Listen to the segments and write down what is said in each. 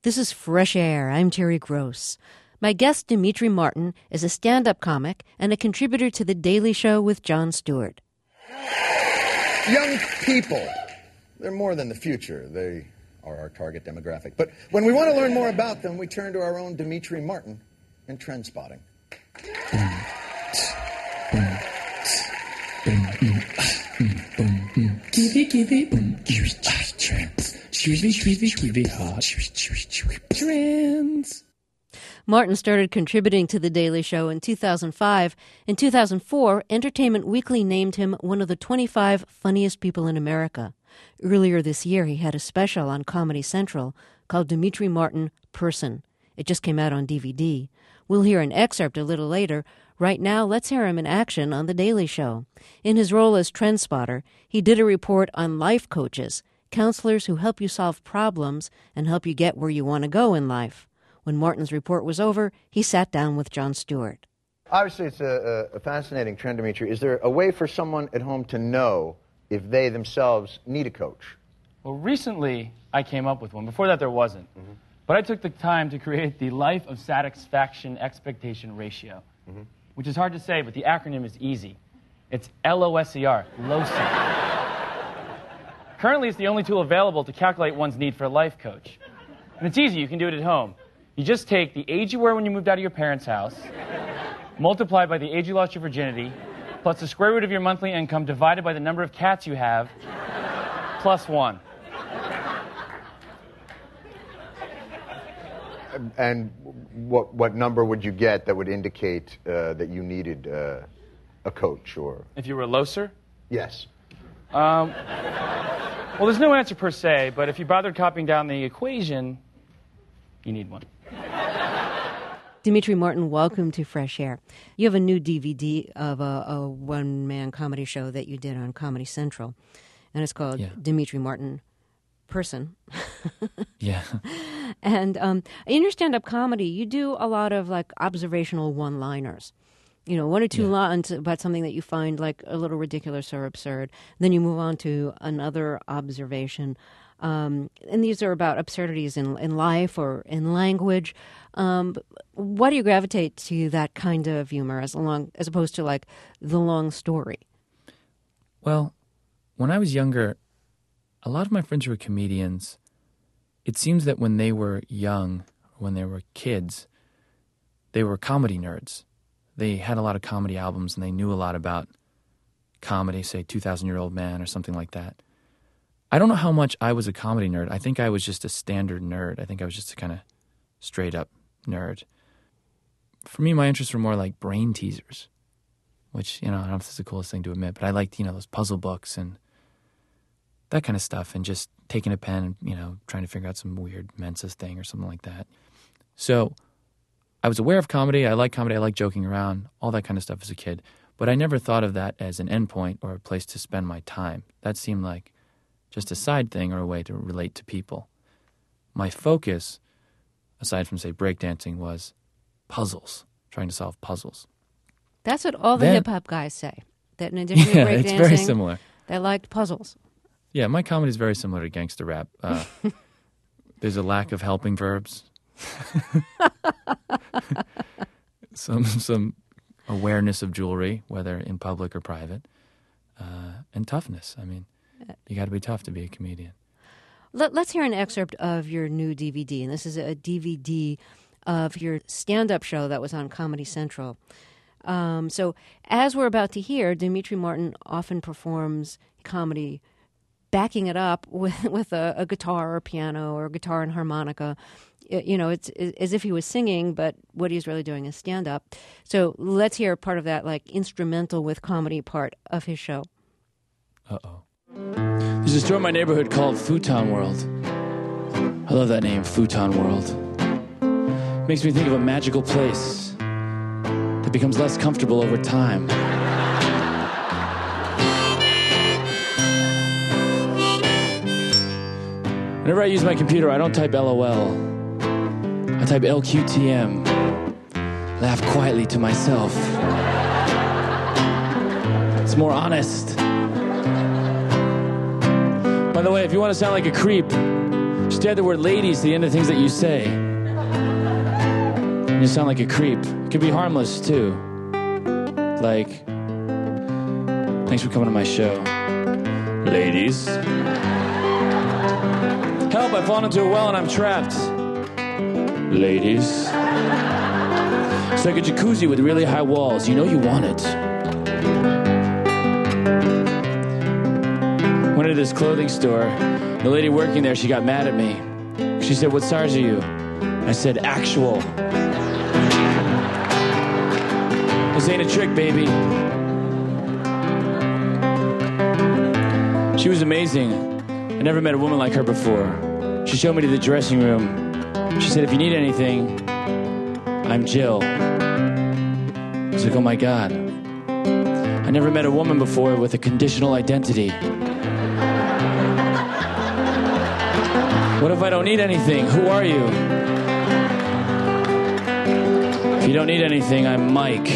This is Fresh Air. I'm Terry Gross. My guest, Demetri Martin, is a stand-up comic and a contributor to The Daily Show with Jon Stewart. Young people, they're more than the future. They are our target demographic. But when we want to learn more about them, we turn to our own Demetri Martin in Trend Spotting. Trends. Martin started contributing to The Daily Show in 2005. In 2004, Entertainment Weekly named him one of the 25 funniest people in America. Earlier this year, he had a special on Comedy Central called Demetri Martin Person. It just came out on DVD. We'll hear an excerpt a little later. Right now, let's hear him in action on The Daily Show. In his role as trend spotter, he did a report on life coaches, counselors who help you solve problems and help you get where you want to go in life. When Martin's report was over, he sat down with Jon Stewart. Obviously, it's a fascinating trend, Demetri. Is there a way for someone at home to know if they themselves need a coach? Well, recently, I came up with one. Before that, there wasn't. Mm-hmm. But I took the time to create the Life of Satisfaction Expectation Ratio, which is hard to say, but the acronym is easy. It's LOSER, LOSER. Currently, it's the only tool available to calculate one's need for a life coach. And it's easy. You can do it at home. You just take the age you were when you moved out of your parents' house, multiply by the age you lost your virginity, plus the square root of your monthly income divided by the number of cats you have, plus 1. And what number would you get that would indicate that you needed a coach? Or If you were a loser? Yes. Well, there's no answer per se, but if you bothered copying down the equation, you need one. Demetri Martin, welcome to Fresh Air. You have a new DVD of a one-man comedy show that you did on Comedy Central, and it's called Demetri Martin Person. Yeah. And in your stand-up comedy, you do a lot of like observational one-liners. You know, one or two lines about something that you find like a little ridiculous or absurd. Then you move on to another observation. And these are about absurdities in life or in language. Why do you gravitate to that kind of humor as opposed to like the long story? Well, when I was younger, a lot of my friends who were comedians, it seems that when they were young, when they were kids, they were comedy nerds. They had a lot of comedy albums and they knew a lot about comedy, say 2,000-Year-Old Man or something like that. I don't know how much I was a comedy nerd. I think I was just a standard nerd. I think I was just a kind of straight-up nerd. For me, my interests were more like brain teasers, which, I don't know if this is the coolest thing to admit, but I liked, those puzzle books and that kind of stuff, and just taking a pen and, trying to figure out some weird Mensa's thing or something like that. So I was aware of comedy. I like joking around, all that kind of stuff as a kid. But I never thought of that as an endpoint or a place to spend my time. That seemed like just a side thing or a way to relate to people. My focus, aside from, say, breakdancing, was puzzles, trying to solve puzzles. That's what all the hip-hop guys say, that in addition to breakdancing, it's very similar. They liked puzzles. Yeah, my comedy is very similar to gangster rap. There's a lack of helping verbs. some awareness of jewelry, whether in public or private, and toughness. I mean, you got to be tough to be a comedian. Let's hear an excerpt of your new DVD, and this is a DVD of your stand-up show that was on Comedy Central. So, as we're about to hear, Demetri Martin often performs comedy, backing it up with a guitar or piano or guitar and harmonica. It's as if he was singing, but what he's really doing is stand-up. So let's hear part of that, like, instrumental with comedy part of his show. Uh-oh. There's a store in my neighborhood called Futon World. I love that name, Futon World. Makes me think of a magical place that becomes less comfortable over time. Whenever I use my computer, I don't type LOL. I type LQTM. Laugh quietly to myself. It's more honest. By the way, if you want to sound like a creep, Just add the word ladies to the end of things that you say. And you sound like a creep. It could be harmless, too. Like, thanks for coming to my show. Ladies. Help, I've fallen into a well and I'm trapped. Ladies. It's like a jacuzzi with really high walls. You know you want it. Went into this clothing store. The lady working there, she got mad at me. She said, "What size are you?" I said, "Actual." This ain't a trick, baby. She was amazing. I never met a woman like her before. She showed me to the dressing room. She said, "If you need anything, I'm Jill." I was like, oh my God. I never met a woman before with a conditional identity. What if I don't need anything? Who are you? If you don't need anything, I'm Mike.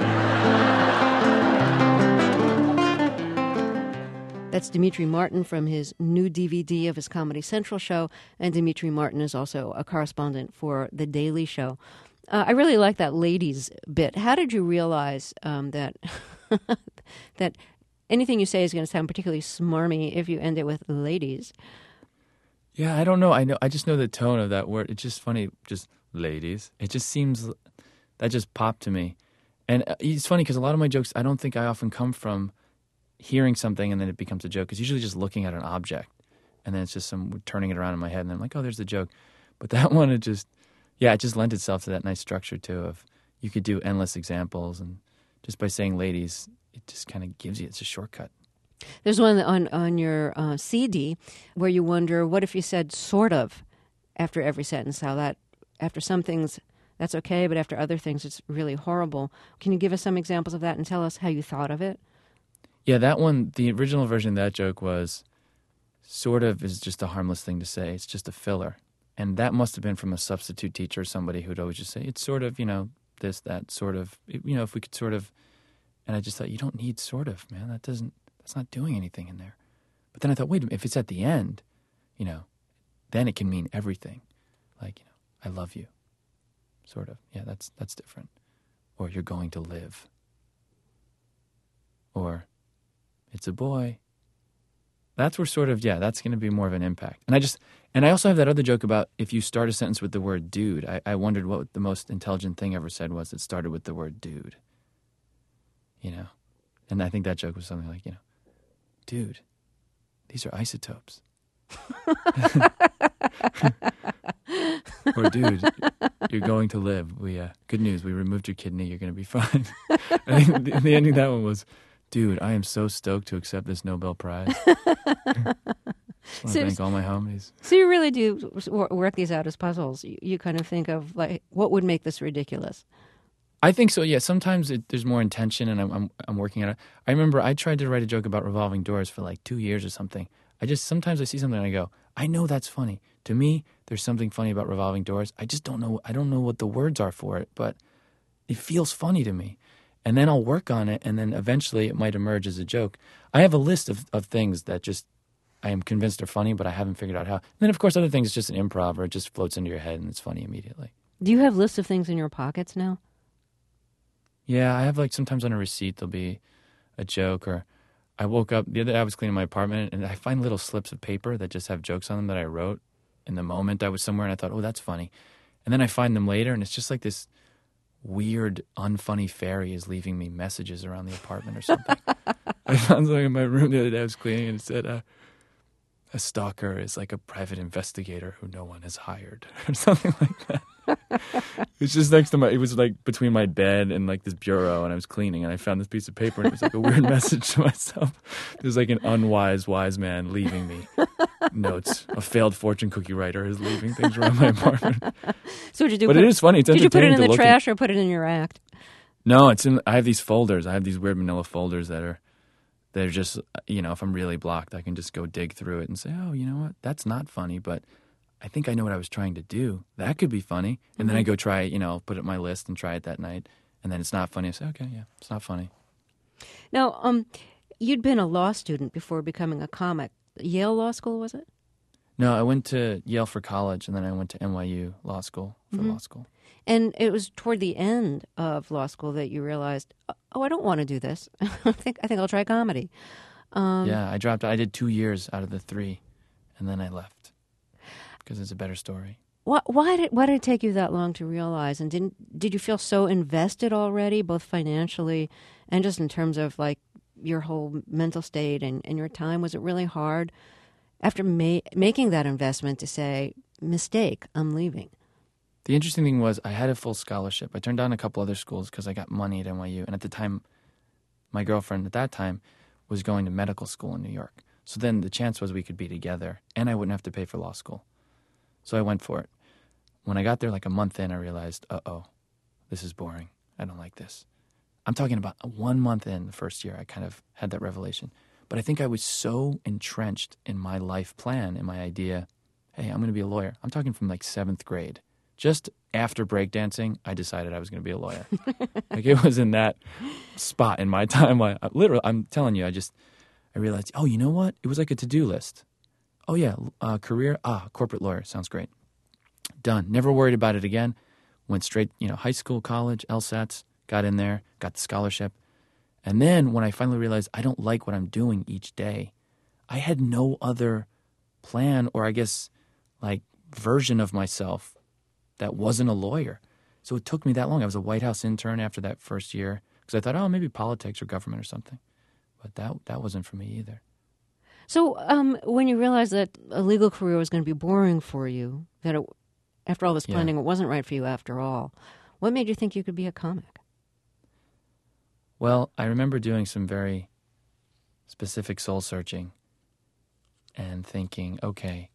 That's Demetri Martin from his new DVD of his Comedy Central show. And Demetri Martin is also a correspondent for The Daily Show. I really like that ladies bit. How did you realize that that anything you say is going to sound particularly smarmy if you end it with ladies? Yeah, I don't know. I just know the tone of that word. It's just funny, just ladies. It just seems, that just popped to me. And it's funny because a lot of my jokes, I don't think I often come from hearing something and then it becomes a joke. It's usually just looking at an object and then it's just turning it around in my head and I'm like, oh, there's the joke. But that one, it just lent itself to that nice structure too of you could do endless examples and just by saying ladies, it just kind of gives you, it's a shortcut. There's one on your CD where you wonder, what if you said sort of after every sentence? How that, after some things, that's okay, but after other things, it's really horrible. Can you give us some examples of that and tell us how you thought of it? Yeah, that one, the original version of that joke was sort of is just a harmless thing to say. It's just a filler. And that must have been from a substitute teacher or somebody who'd always just say, it's sort of, this, that, sort of, if we could sort of. And I just thought, you don't need sort of, man. That's not doing anything in there. But then I thought, wait a minute, if it's at the end, then it can mean everything. Like, I love you. Sort of. Yeah, that's different. Or you're going to live. Or it's a boy. That's where sort of, that's going to be more of an impact. And I also have that other joke about if you start a sentence with the word dude. I wondered what the most intelligent thing ever said was it started with the word dude. And I think that joke was something like, dude, these are isotopes. Or, dude, you're going to live. Good news, we removed your kidney. You're going to be fine. I think the ending of that one was, dude, I am so stoked to accept this Nobel Prize. I want to thank all my homies. So you really do work these out as puzzles. You kind of think of, like, what would make this ridiculous? I think so, yeah. Sometimes there's more intention, and I'm working on it. I remember I tried to write a joke about revolving doors for like 2 years or something. Sometimes I see something and I go, I know that's funny. To me, there's something funny about revolving doors. I just don't know. I don't know what the words are for it, but it feels funny to me. And then I'll work on it, and then eventually it might emerge as a joke. I have a list of things that just I am convinced are funny, but I haven't figured out how. And then, of course, other things, it's just an improv, or it just floats into your head and it's funny immediately. Do you have lists of things in your pockets now? Yeah, I have, like, sometimes on a receipt there'll be a joke, or I woke up, the other day I was cleaning my apartment, and I find little slips of paper that just have jokes on them that I wrote in the moment I was somewhere, and I thought, oh, that's funny. And then I find them later, and it's just like this weird, unfunny fairy is leaving me messages around the apartment or something. I found something in my room the other day I was cleaning, and it said, a stalker is like a private investigator who no one has hired, or something like that. It's just next to it was like between my bed and like this bureau, and I was cleaning, and I found this piece of paper, and it was like a weird message to myself. There's like an unwise wise man leaving me notes. A failed fortune cookie writer is leaving things around my apartment. So what did you do? But it is funny. It's entertaining. Did you put it in the trash or put it in your act? No, it's in. I have these folders. I have these weird manila folders they're just, if I'm really blocked, I can just go dig through it and say, oh, you know what? That's not funny, but I think I know what I was trying to do. That could be funny. And then I go try it, put it on my list and try it that night. And then it's not funny. I say, okay, yeah, it's not funny. Now, you'd been a law student before becoming a comic. Yale Law School, was it? No, I went to Yale for college, and then I went to NYU law school for law school. And it was toward the end of law school that you realized, oh, I don't want to do this. I think I'll try comedy. Yeah, I dropped out. I did 2 years out of the 3, and then I left because it's a better story. Why did it take you that long to realize? And did you feel so invested already, both financially and just in terms of like your whole mental state and your time? Was it really hard after making that investment to say, mistake, I'm leaving? The interesting thing was I had a full scholarship. I turned down a couple other schools because I got money at NYU. And at the time, my girlfriend at that time was going to medical school in New York. So then the chance was we could be together and I wouldn't have to pay for law school. So I went for it. When I got there like a month in, I realized, this is boring. I don't like this. I'm talking about 1 month in the first year, I kind of had that revelation. But I think I was so entrenched in my life plan and my idea, hey, I'm going to be a lawyer. I'm talking from like 7th grade. Just after breakdancing, I decided I was going to be a lawyer. Like it was in that spot in my timeline. Literally, I'm telling you, I realized, oh, you know what? It was like a to-do list. Oh yeah, career, corporate lawyer, sounds great. Done. Never worried about it again. Went straight, high school, college, LSATs, got in there, got the scholarship. And then when I finally realized I don't like what I'm doing each day, I had no other plan or I guess like version of myself that wasn't a lawyer. So it took me that long. I was a White House intern after that first year because I thought, maybe politics or government or something. But that wasn't for me either. So when you realized that a legal career was going to be boring for you, that after all this planning, it wasn't right for you after all, what made you think you could be a comic? Well, I remember doing some very specific soul searching and thinking, okay,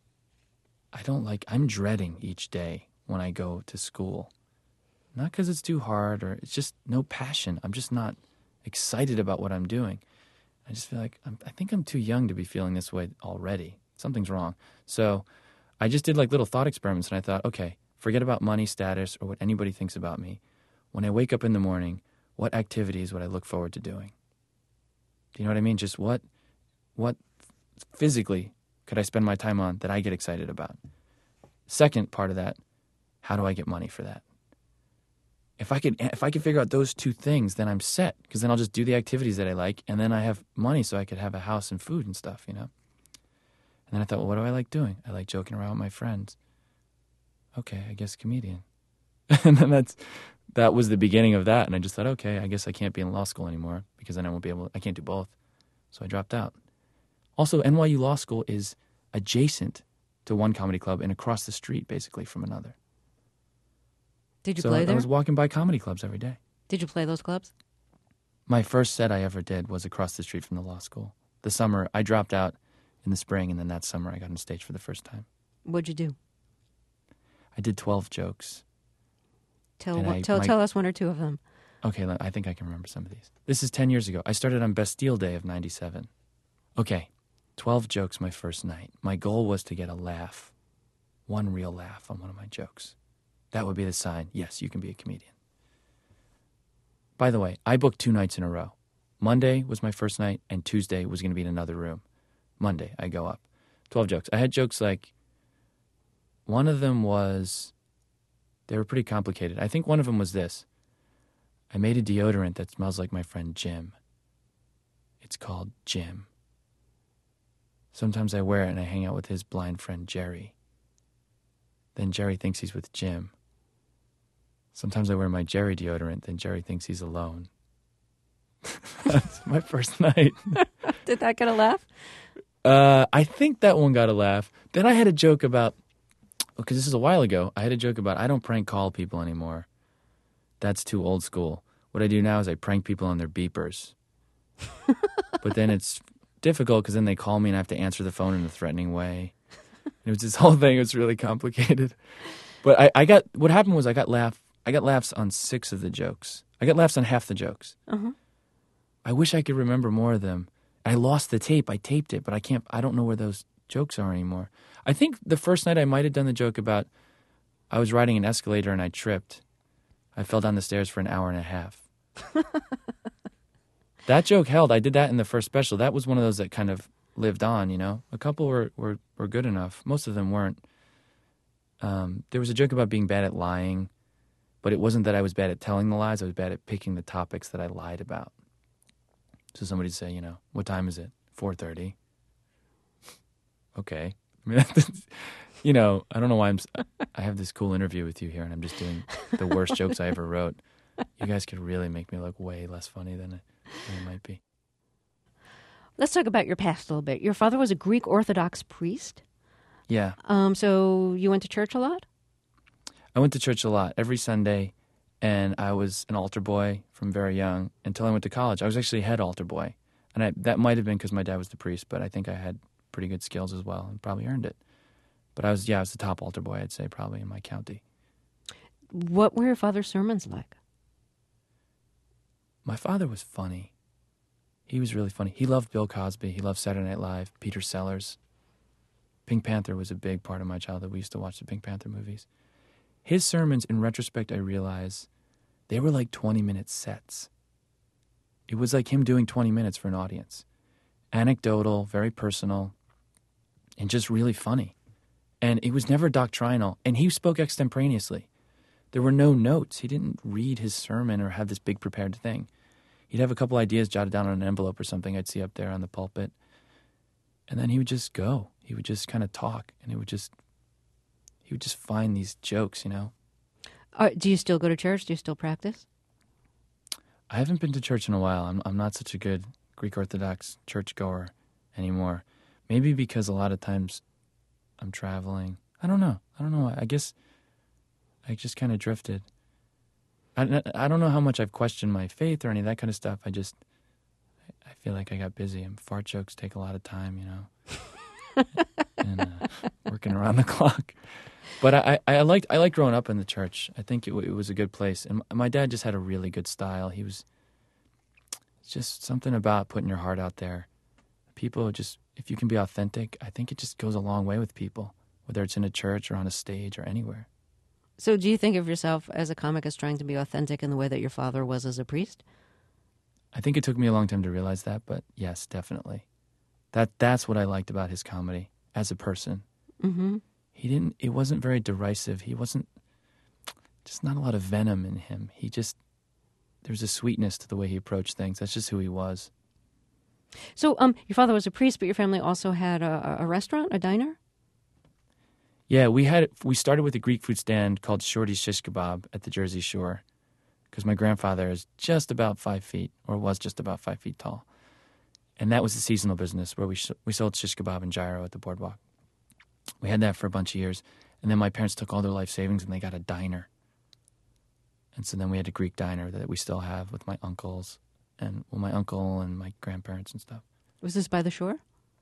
I'm dreading each day when I go to school. Not because it's too hard or it's just no passion. I'm just not excited about what I'm doing. I just feel like I think I'm too young to be feeling this way already. Something's wrong. So I just did like little thought experiments and I thought, okay, forget about money, status, or what anybody thinks about me. When I wake up in the morning, what activities would I look forward to doing? Do you know what I mean? Just what physically could I spend my time on that I get excited about? Second part of that, how do I get money for that? If I could figure out those 2 things, then I'm set. Because then I'll just do the activities that I like, and then I have money so I could have a house and food and stuff, And then I thought, well, what do I like doing? I like joking around with my friends. Okay, I guess comedian. And then that was the beginning of that. And I just thought, okay, I guess I can't be in law school anymore because then I can't do both. So I dropped out. Also, NYU Law School is adjacent to one comedy club and across the street, basically, from another. Did you play there? I was walking by comedy clubs every day. Did you play those clubs? My first set I ever did was across the street from the law school. The summer, I dropped out in the spring, and then that summer I got on stage for the first time. What'd you do? I did 12 jokes. Tell us 1 or 2 of them. Okay, I think I can remember some of these. This is 10 years ago. I started on Bastille Day of 97. Okay, 12 jokes my first night. My goal was to get a laugh, 1 real laugh on one of my jokes. That would be the sign, yes, you can be a comedian. By the way, I booked 2 nights in a row. Monday was my first night, and Tuesday was going to be in another room. Monday, I go up. 12 jokes. I had jokes like, one of them was, they were pretty complicated. I think one of them was this. I made a deodorant that smells like my friend Jim. It's called Jim. Sometimes I wear it and I hang out with his blind friend Jerry. Then Jerry thinks he's with Jim. Sometimes I wear my Jerry deodorant, then Jerry thinks he's alone. That's my first night. Did that get a laugh? I think that one got a laugh. Then I had a joke about, because this is a while ago, I had a joke about I don't prank call people anymore. That's too old school. What I do now is I prank people on their beepers. But then it's difficult because then they call me and I have to answer the phone in a threatening way. It was this whole thing. It was really complicated. But what happened was I got laughs on 6 of the jokes. I got laughs on half the jokes. Uh-huh. I wish I could remember more of them. I lost the tape. I taped it, but I don't know where those jokes are anymore. I think the first night I might have done the joke about I was riding an escalator and I tripped. I fell down the stairs for an hour and a half. That joke held. I did that in the first special. That was one of those that kind of lived on, you know. A couple were good enough. Most of them weren't. There was a joke about being bad at lying, but it wasn't that I was bad at telling the lies. I was bad at picking the topics that I lied about. So somebody'd say, you know, what time is it? 4:30. Okay. I mean, you know, I don't know why I have this cool interview with you here, and I'm just doing the worst jokes I ever wrote. You guys could really make me look way less funny than it might be. Let's talk about your past a little bit. Your father was a Greek Orthodox priest. Yeah. So you went to church a lot? I went to church a lot every Sunday, and I was an altar boy from very young until I went to college. I was actually head altar boy, and that might have been because my dad was the priest, but I think I had pretty good skills as well and probably earned it. But I was the top altar boy, I'd say, probably in my county. What were your father's sermons like? My father was funny. He was really funny. He loved Bill Cosby. He loved Saturday Night Live, Peter Sellers. Pink Panther was a big part of my childhood. We used to watch the Pink Panther movies. His sermons, in retrospect, I realize they were like 20-minute sets. It was like him doing 20 minutes for an audience. Anecdotal, very personal, and just really funny. And it was never doctrinal. And he spoke extemporaneously. There were no notes. He didn't read his sermon or have this big prepared thing. He'd have a couple ideas jotted down on an envelope or something I'd see up there on the pulpit. And then he would just go. He would just kind of talk. And he would just find these jokes, you know. Do you still go to church? Do you still practice? I haven't been to church in a while. I'm not such a good Greek Orthodox churchgoer anymore. Maybe because a lot of times I'm traveling. I don't know. I guess I just kind of drifted. I don't know how much I've questioned my faith or any of that kind of stuff. I feel like I got busy, and fart jokes take a lot of time, you know, and working around the clock. But I liked growing up in the church. I think it was a good place, and my dad just had a really good style. It's just something about putting your heart out there. People just, if you can be authentic, I think it just goes a long way with people, whether it's in a church or on a stage or anywhere. So do you think of yourself as a comic as trying to be authentic in the way that your father was as a priest? I think it took me a long time to realize that, but yes, definitely. That's what I liked about his comedy as a person. Mm-hmm. It wasn't very derisive. He wasn't, just not a lot of venom in him. There's a sweetness to the way he approached things. That's just who he was. So your father was a priest, but your family also had a restaurant, a diner? Yeah, we started with a Greek food stand called Shorty's Shish Kebab at the Jersey Shore because my grandfather is just about 5 feet, or was just about 5 feet tall. And that was a seasonal business where we sold shish kebab and gyro at the boardwalk. We had that for a bunch of years. And then my parents took all their life savings and they got a diner. And so then we had a Greek diner that we still have with my uncles and my uncle and my grandparents and stuff. Was this by the shore?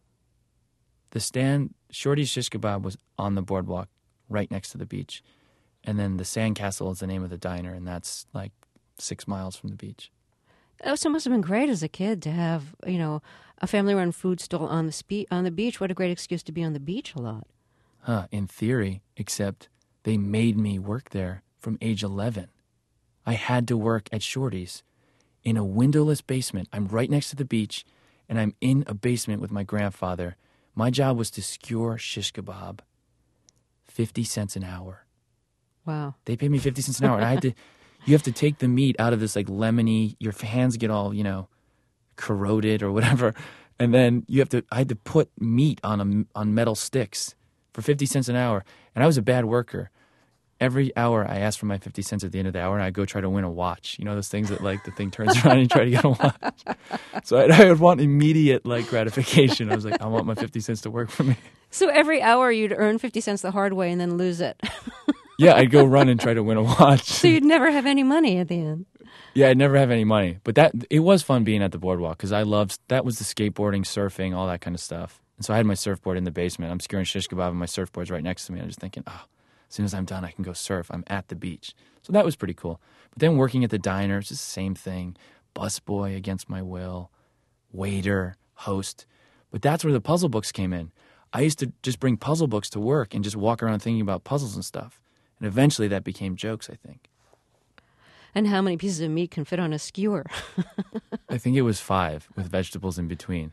The stand, Shorty's Shish Kebab, was on the boardwalk right next to the beach. And then the Sandcastle is the name of the diner, and that's like 6 miles from the beach. Oh, so it must have been great as a kid to have, you know, a family-run food stall on the beach. What a great excuse to be on the beach a lot. In theory, except they made me work there from age 11. I had to work at Shorty's in a windowless basement. I'm right next to the beach, and I'm in a basement with my grandfather. My job was to skewer shish kebab, 50 cents an hour. Wow. They paid me 50 cents an hour, and you have to take the meat out of this like lemony, your hands get all, you know, corroded or whatever, and then I had to put meat on metal sticks for 50 cents an hour, and I was a bad worker. Every hour I asked for my 50 cents at the end of the hour, and I'd go try to win a watch. You know those things that like the thing turns around and you try to get a watch? So I would want immediate like gratification. I was like, I want my 50 cents to work for me. So every hour you'd earn 50 cents the hard way and then lose it. Yeah, I'd go run and try to win a watch. So you'd never have any money at the end. Yeah, I'd never have any money. But it was fun being at the boardwalk because that was the skateboarding, surfing, all that kind of stuff. And so I had my surfboard in the basement. I'm skewering shish kebab and my surfboard's right next to me. I'm just thinking, as soon as I'm done, I can go surf. I'm at the beach. So that was pretty cool. But then working at the diner, it's just the same thing. Busboy against my will, waiter, host. But that's where the puzzle books came in. I used to just bring puzzle books to work and just walk around thinking about puzzles and stuff. And eventually that became jokes, I think. And how many pieces of meat can fit on a skewer? I think it was 5 with vegetables in between.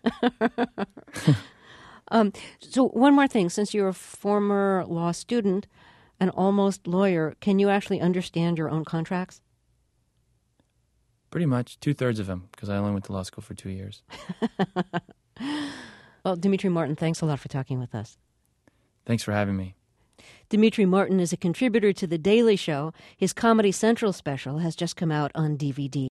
So one more thing. Since you're a former law student, an almost lawyer, can you actually understand your own contracts? Pretty much 2/3 of them, because I only went to law school for 2 years. Well, Demetri Martin, thanks a lot for talking with us. Thanks for having me. Demetri Martin is a contributor to The Daily Show. His Comedy Central special has just come out on DVD.